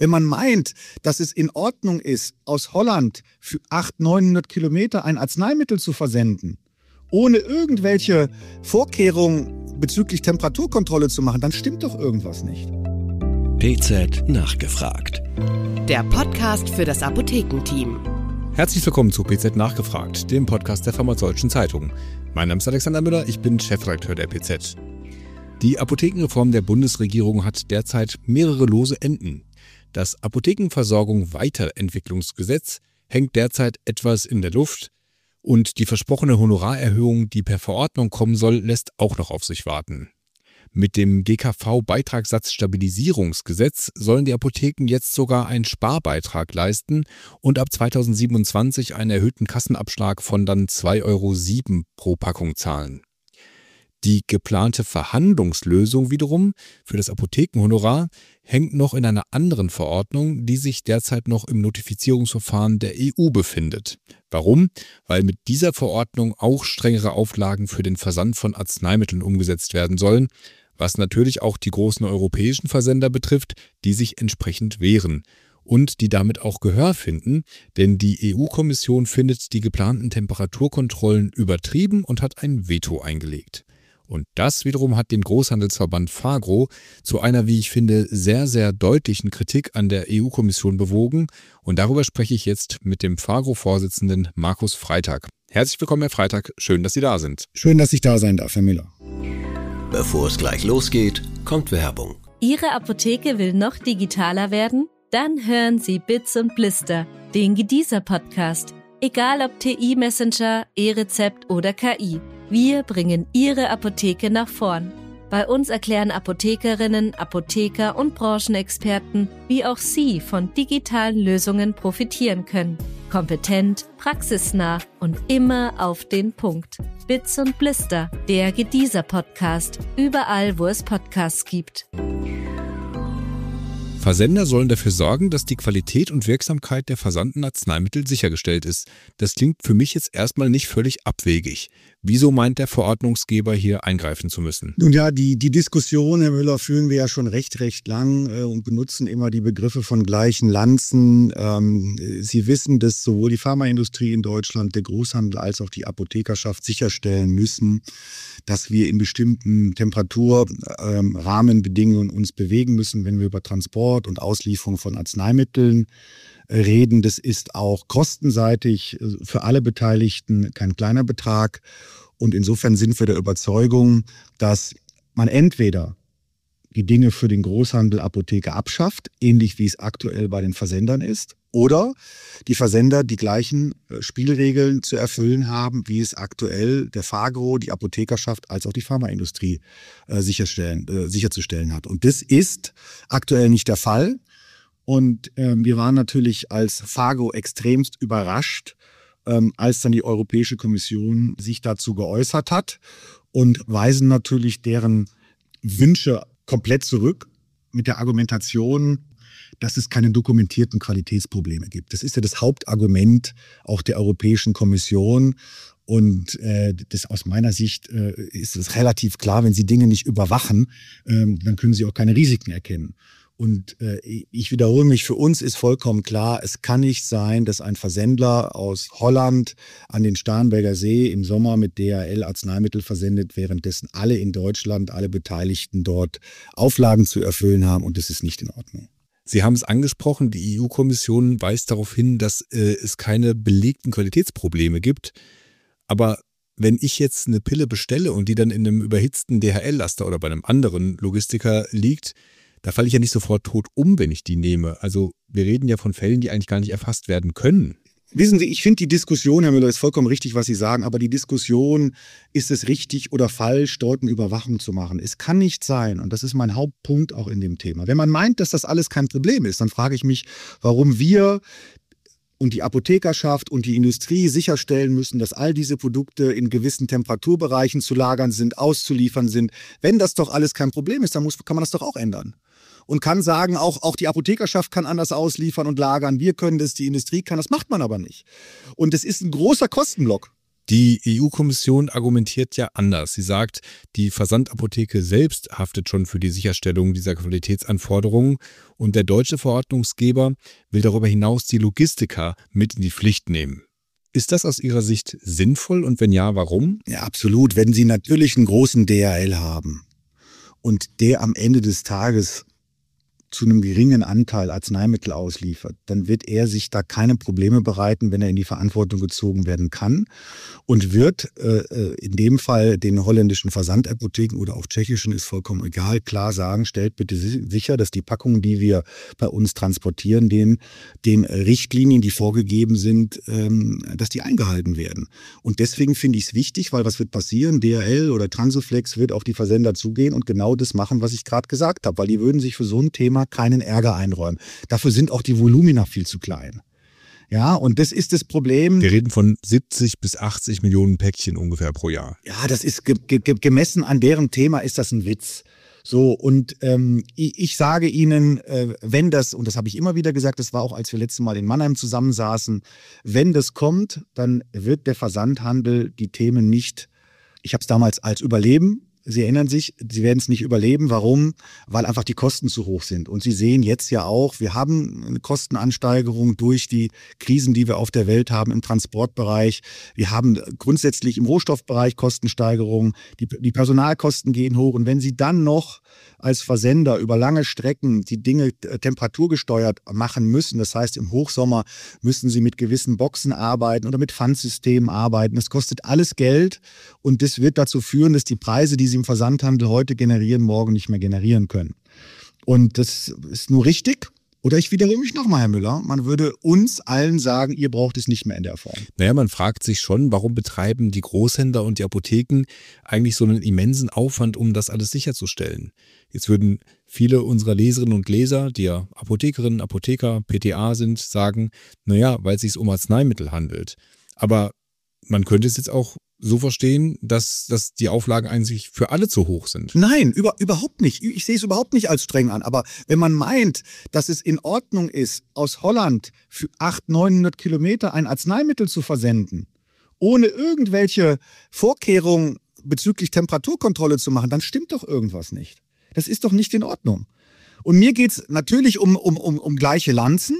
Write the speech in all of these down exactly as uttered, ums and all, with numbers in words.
Wenn man meint, dass es in Ordnung ist, aus Holland für achthundert, neunhundert Kilometer ein Arzneimittel zu versenden, ohne irgendwelche Vorkehrungen bezüglich Temperaturkontrolle zu machen, dann stimmt doch irgendwas nicht. P Z nachgefragt. Der Podcast für das Apothekenteam. Herzlich willkommen zu P Z nachgefragt, dem Podcast der Pharmazeutischen Zeitung. Mein Name ist Alexander Müller, ich bin Chefredakteur der P Z. Die Apothekenreform der Bundesregierung hat derzeit mehrere lose Enden. Das Apothekenversorgung-Weiterentwicklungsgesetz hängt derzeit etwas in der Luft und die versprochene Honorarerhöhung, die per Verordnung kommen soll, lässt auch noch auf sich warten. Mit dem G K V-Beitragssatzstabilisierungsgesetz sollen die Apotheken jetzt sogar einen Sparbeitrag leisten und ab zweitausendsiebenundzwanzig einen erhöhten Kassenabschlag von dann zwei Euro sieben pro Packung zahlen. Die geplante Verhandlungslösung wiederum für das Apothekenhonorar hängt noch in einer anderen Verordnung, die sich derzeit noch im Notifizierungsverfahren der E U befindet. Warum? Weil mit dieser Verordnung auch strengere Auflagen für den Versand von Arzneimitteln umgesetzt werden sollen, was natürlich auch die großen europäischen Versender betrifft, die sich entsprechend wehren und die damit auch Gehör finden, denn die E U-Kommission findet die geplanten Temperaturkontrollen übertrieben und hat ein Veto eingelegt. Und das wiederum hat den Großhandelsverband Fagro zu einer, wie ich finde, sehr, sehr deutlichen Kritik an der E U-Kommission bewogen. Und darüber spreche ich jetzt mit dem Fagro-Vorsitzenden Markus Freitag. Herzlich willkommen, Herr Freitag. Schön, dass Sie da sind. Schön, dass ich da sein darf, Herr Müller. Bevor es gleich losgeht, kommt Werbung. Ihre Apotheke will noch digitaler werden? Dann hören Sie Bits und Blister, den Gedieser-Podcast. Egal ob T I-Messenger, E-Rezept oder K I. Wir bringen Ihre Apotheke nach vorn. Bei uns erklären Apothekerinnen, Apotheker und Branchenexperten, wie auch Sie von digitalen Lösungen profitieren können. Kompetent, praxisnah und immer auf den Punkt. Bits und Blister, der Gedieser-Podcast. Überall, wo es Podcasts gibt. Versender sollen dafür sorgen, dass die Qualität und Wirksamkeit der versandten Arzneimittel sichergestellt ist. Das klingt für mich jetzt erstmal nicht völlig abwegig. Wieso meint der Verordnungsgeber hier eingreifen zu müssen? Nun ja, die, die Diskussion, Herr Müller, führen wir ja schon recht, recht lang äh, und benutzen immer die Begriffe von gleichen Lanzen. Ähm, Sie wissen, dass sowohl die Pharmaindustrie in Deutschland, der Großhandel als auch die Apothekerschaft sicherstellen müssen, dass wir in bestimmten Temperaturrahmenbedingungen ähm, uns bewegen müssen, wenn wir über Transport und Auslieferung von Arzneimitteln reden. Das ist auch kostenseitig für alle Beteiligten kein kleiner Betrag. Und insofern sind wir der Überzeugung, dass man entweder die Dinge für den Großhandel Apotheke abschafft, ähnlich wie es aktuell bei den Versendern ist, oder die Versender die gleichen Spielregeln zu erfüllen haben, wie es aktuell der Fagro, die Apothekerschaft als auch die Pharmaindustrie äh, sicherstellen, äh, sicherzustellen hat. Und das ist aktuell nicht der Fall. Und ähm, wir waren natürlich als Fagro extremst überrascht, ähm, als dann die Europäische Kommission sich dazu geäußert hat und weisen natürlich deren Wünsche komplett zurück mit der Argumentation, dass es keine dokumentierten Qualitätsprobleme gibt. Das ist ja das Hauptargument auch der Europäischen Kommission. Und äh, das aus meiner Sicht äh, ist es relativ klar, wenn Sie Dinge nicht überwachen, äh, dann können Sie auch keine Risiken erkennen. Und äh, ich wiederhole mich, für uns ist vollkommen klar, es kann nicht sein, dass ein Versendler aus Holland an den Starnberger See im Sommer mit D H L Arzneimittel versendet, währenddessen alle in Deutschland, alle Beteiligten dort Auflagen zu erfüllen haben, und das ist nicht in Ordnung. Sie haben es angesprochen, die E U-Kommission weist darauf hin, dass äh, es keine belegten Qualitätsprobleme gibt. Aber wenn ich jetzt eine Pille bestelle und die dann in einem überhitzten D H L-Laster oder bei einem anderen Logistiker liegt, da falle ich ja nicht sofort tot um, wenn ich die nehme. Also wir reden ja von Fällen, die eigentlich gar nicht erfasst werden können. Wissen Sie, ich finde die Diskussion, Herr Müller, ist vollkommen richtig, was Sie sagen, aber die Diskussion, ist es richtig oder falsch, dort eine Überwachung zu machen? Es kann nicht sein, und das ist mein Hauptpunkt auch in dem Thema. Wenn man meint, dass das alles kein Problem ist, dann frage ich mich, warum wir und die Apothekerschaft und die Industrie sicherstellen müssen, dass all diese Produkte in gewissen Temperaturbereichen zu lagern sind, auszuliefern sind. Wenn das doch alles kein Problem ist, dann muss, kann man das doch auch ändern. Und kann sagen, auch, auch die Apothekerschaft kann anders ausliefern und lagern. Wir können das, die Industrie kann das, macht man aber nicht. Und es ist ein großer Kostenblock. Die E U-Kommission argumentiert ja anders. Sie sagt, die Versandapotheke selbst haftet schon für die Sicherstellung dieser Qualitätsanforderungen und der deutsche Verordnungsgeber will darüber hinaus die Logistiker mit in die Pflicht nehmen. Ist das aus Ihrer Sicht sinnvoll und wenn ja, warum? Ja, absolut. Wenn Sie natürlich einen großen D H L haben und der am Ende des Tages zu einem geringen Anteil Arzneimittel ausliefert, dann wird er sich da keine Probleme bereiten, wenn er in die Verantwortung gezogen werden kann und wird äh, in dem Fall den holländischen Versandapotheken oder auch tschechischen, ist vollkommen egal, klar sagen, stellt bitte sicher, dass die Packungen, die wir bei uns transportieren, den, den Richtlinien, die vorgegeben sind, ähm, dass die eingehalten werden. Und deswegen finde ich es wichtig, weil was wird passieren? D H L oder Transoflex wird auf die Versender zugehen und genau das machen, was ich gerade gesagt habe, weil die würden sich für so ein Thema keinen Ärger einräumen. Dafür sind auch die Volumina viel zu klein. Ja, und das ist das Problem. Wir reden von siebzig bis achtzig Millionen Päckchen ungefähr pro Jahr. Ja, das ist ge- ge- gemessen an deren Thema ist das ein Witz. So, und ähm, ich, ich sage Ihnen, äh, wenn das, und das habe ich immer wieder gesagt, das war auch, als wir letztes Mal in Mannheim zusammensaßen, wenn das kommt, dann wird der Versandhandel die Themen nicht, ich habe es damals als Überleben, Sie erinnern sich, Sie werden es nicht überleben. Warum? Weil einfach die Kosten zu hoch sind. Und Sie sehen jetzt ja auch, wir haben eine Kostenansteigerung durch die Krisen, die wir auf der Welt haben im Transportbereich. Wir haben grundsätzlich im Rohstoffbereich Kostensteigerungen. Die, die Personalkosten gehen hoch. Und wenn Sie dann noch als Versender über lange Strecken die Dinge temperaturgesteuert machen müssen, das heißt im Hochsommer müssen Sie mit gewissen Boxen arbeiten oder mit Pfandsystemen arbeiten. Das kostet alles Geld und das wird dazu führen, dass die Preise, die Sie im Versandhandel heute generieren, morgen nicht mehr generieren können. Und das ist nur richtig. Oder ich wiederhole mich nochmal, Herr Müller, man würde uns allen sagen, ihr braucht es nicht mehr in der Form. Naja, man fragt sich schon, warum betreiben die Großhändler und die Apotheken eigentlich so einen immensen Aufwand, um das alles sicherzustellen. Jetzt würden viele unserer Leserinnen und Leser, die ja Apothekerinnen, Apotheker, P T A sind, sagen, naja, weil es sich um Arzneimittel handelt. Aber man könnte es jetzt auch so verstehen, dass, dass die Auflagen eigentlich für alle zu hoch sind. Nein, über, überhaupt nicht. Ich sehe es überhaupt nicht als streng an. Aber wenn man meint, dass es in Ordnung ist, aus Holland für achthundert, neunhundert Kilometer ein Arzneimittel zu versenden, ohne irgendwelche Vorkehrungen bezüglich Temperaturkontrolle zu machen, dann stimmt doch irgendwas nicht. Das ist doch nicht in Ordnung. Und mir geht es natürlich um, um, um, um gleiche Lanzen.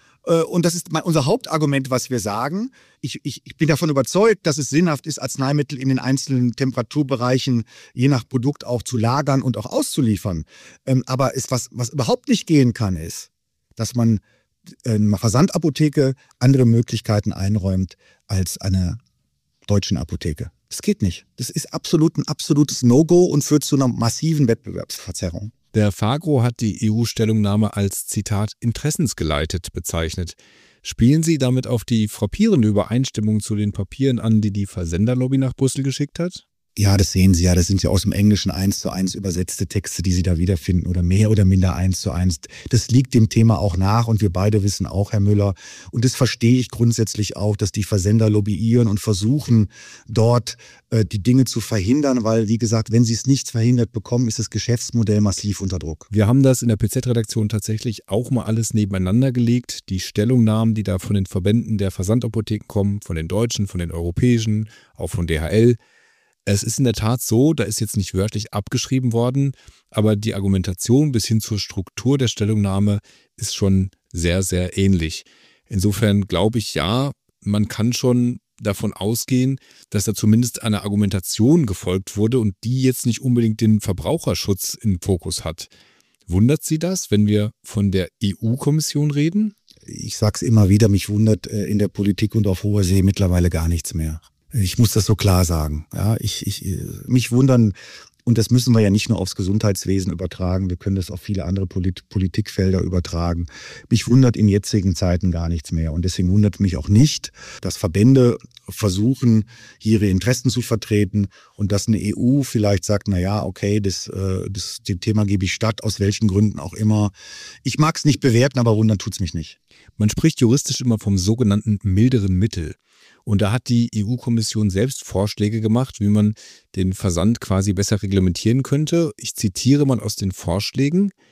Und das ist unser Hauptargument, was wir sagen. Ich, ich, ich bin davon überzeugt, dass es sinnhaft ist, Arzneimittel in den einzelnen Temperaturbereichen je nach Produkt auch zu lagern und auch auszuliefern. Aber ist was, was überhaupt nicht gehen kann, ist, dass man einer Versandapotheke andere Möglichkeiten einräumt als einer deutschen Apotheke. Das geht nicht. Das ist absolut ein absolutes No-Go und führt zu einer massiven Wettbewerbsverzerrung. Der Fagro hat die E U-Stellungnahme als, Zitat, interessensgeleitet bezeichnet. Spielen Sie damit auf die frappierende Übereinstimmung zu den Papieren an, die die Versenderlobby nach Brüssel geschickt hat? Ja, das sehen Sie ja. Das sind ja aus dem Englischen eins zu eins übersetzte Texte, die Sie da wiederfinden oder mehr oder minder eins zu eins. Das liegt dem Thema auch nach und wir beide wissen auch, Herr Müller, und das verstehe ich grundsätzlich auch, dass die Versender lobbyieren und versuchen, dort äh, die Dinge zu verhindern, weil, wie gesagt, wenn sie es nicht verhindert bekommen, ist das Geschäftsmodell massiv unter Druck. Wir haben das in der P Z-Redaktion tatsächlich auch mal alles nebeneinander gelegt. Die Stellungnahmen, die da von den Verbänden der Versandapotheken kommen, von den deutschen, von den europäischen, auch von D H L. Es ist in der Tat so, da ist jetzt nicht wörtlich abgeschrieben worden, aber die Argumentation bis hin zur Struktur der Stellungnahme ist schon sehr, sehr ähnlich. Insofern glaube ich, ja, man kann schon davon ausgehen, dass da zumindest einer Argumentation gefolgt wurde und die jetzt nicht unbedingt den Verbraucherschutz im Fokus hat. Wundert Sie das, wenn wir von der E U-Kommission reden? Ich sage es immer wieder, mich wundert in der Politik und auf hoher See mittlerweile gar nichts mehr. Ich muss das so klar sagen. Ja, ich, ich, mich wundern, und das müssen wir ja nicht nur aufs Gesundheitswesen übertragen, wir können das auf viele andere Polit- Politikfelder übertragen. Mich wundert in jetzigen Zeiten gar nichts mehr. Und deswegen wundert mich auch nicht, dass Verbände versuchen, ihre Interessen zu vertreten und dass eine E U vielleicht sagt, na ja, okay, das, das, dem Thema gebe ich statt, aus welchen Gründen auch immer. Ich mag es nicht bewerten, aber wundern tut's mich nicht. Man spricht juristisch immer vom sogenannten milderen Mittel. Und da hat die E U-Kommission selbst Vorschläge gemacht, wie man den Versand quasi besser reglementieren könnte. Ich zitiere mal aus den Vorschlägen.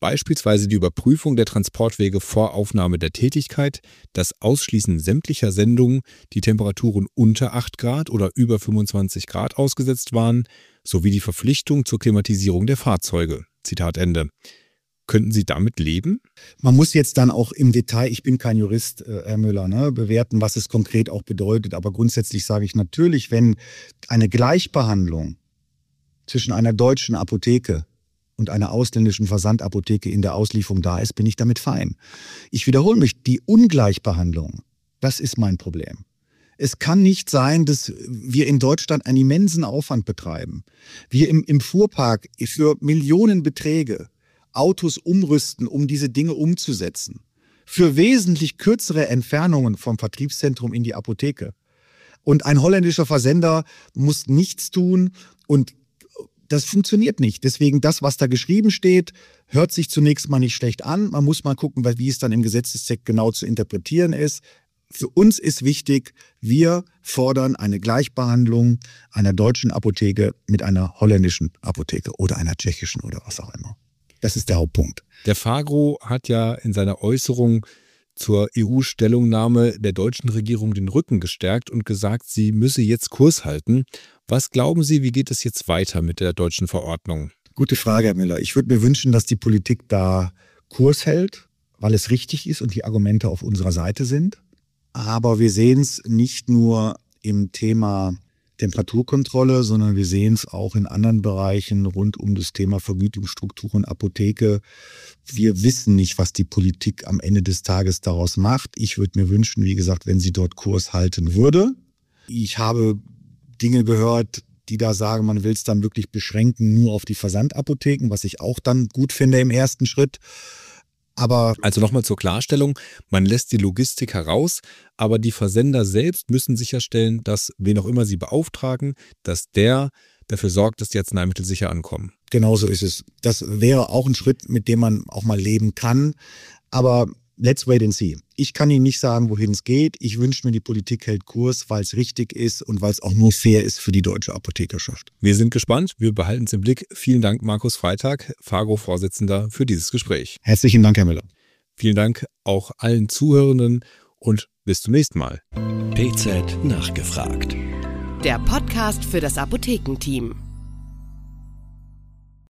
Beispielsweise die Überprüfung der Transportwege vor Aufnahme der Tätigkeit, das Ausschließen sämtlicher Sendungen, die Temperaturen unter acht Grad oder über fünfundzwanzig Grad ausgesetzt waren, sowie die Verpflichtung zur Klimatisierung der Fahrzeuge. Zitat Ende. Könnten Sie damit leben? Man muss jetzt dann auch im Detail, ich bin kein Jurist, äh, Herr Müller, ne, bewerten, was es konkret auch bedeutet. Aber grundsätzlich sage ich natürlich, wenn eine Gleichbehandlung zwischen einer deutschen Apotheke und einer ausländischen Versandapotheke in der Auslieferung da ist, bin ich damit fein. Ich wiederhole mich, die Ungleichbehandlung, das ist mein Problem. Es kann nicht sein, dass wir in Deutschland einen immensen Aufwand betreiben. Wir im, im Fuhrpark für Millionenbeträge Autos umrüsten, um diese Dinge umzusetzen. Für wesentlich kürzere Entfernungen vom Vertriebszentrum in die Apotheke. Und ein holländischer Versender muss nichts tun und das funktioniert nicht. Deswegen das, was da geschrieben steht, hört sich zunächst mal nicht schlecht an. Man muss mal gucken, wie es dann im Gesetzestext genau zu interpretieren ist. Für uns ist wichtig, wir fordern eine Gleichbehandlung einer deutschen Apotheke mit einer holländischen Apotheke oder einer tschechischen oder was auch immer. Das ist der Hauptpunkt. Der Fagro hat ja in seiner Äußerung zur E U-Stellungnahme der deutschen Regierung den Rücken gestärkt und gesagt, sie müsse jetzt Kurs halten. Was glauben Sie, wie geht es jetzt weiter mit der deutschen Verordnung? Gute Frage, Herr Müller. Ich würde mir wünschen, dass die Politik da Kurs hält, weil es richtig ist und die Argumente auf unserer Seite sind. Aber wir sehen es nicht nur im Thema Temperaturkontrolle, sondern wir sehen es auch in anderen Bereichen rund um das Thema Vergütungsstruktur und Apotheke. Wir wissen nicht, was die Politik am Ende des Tages daraus macht. Ich würde mir wünschen, wie gesagt, wenn sie dort Kurs halten würde. Ich habe Dinge gehört, die da sagen, man will es dann wirklich beschränken nur auf die Versandapotheken, was ich auch dann gut finde im ersten Schritt. Aber also nochmal zur Klarstellung, man lässt die Logistik heraus, aber die Versender selbst müssen sicherstellen, dass, wen auch immer sie beauftragen, dass der dafür sorgt, dass die Arzneimittel sicher ankommen. Genauso ist es. Das wäre auch ein Schritt, mit dem man auch mal leben kann. Aber let's wait and see. Ich kann Ihnen nicht sagen, wohin es geht. Ich wünsche mir, die Politik hält Kurs, weil es richtig ist und weil es auch nur fair ist für die deutsche Apothekerschaft. Wir sind gespannt. Wir behalten es im Blick. Vielen Dank, Markus Freitag, Fagro-Vorsitzender, für dieses Gespräch. Herzlichen Dank, Herr Müller. Vielen Dank auch allen Zuhörenden und bis zum nächsten Mal. P Z nachgefragt. Der Podcast für das Apothekenteam.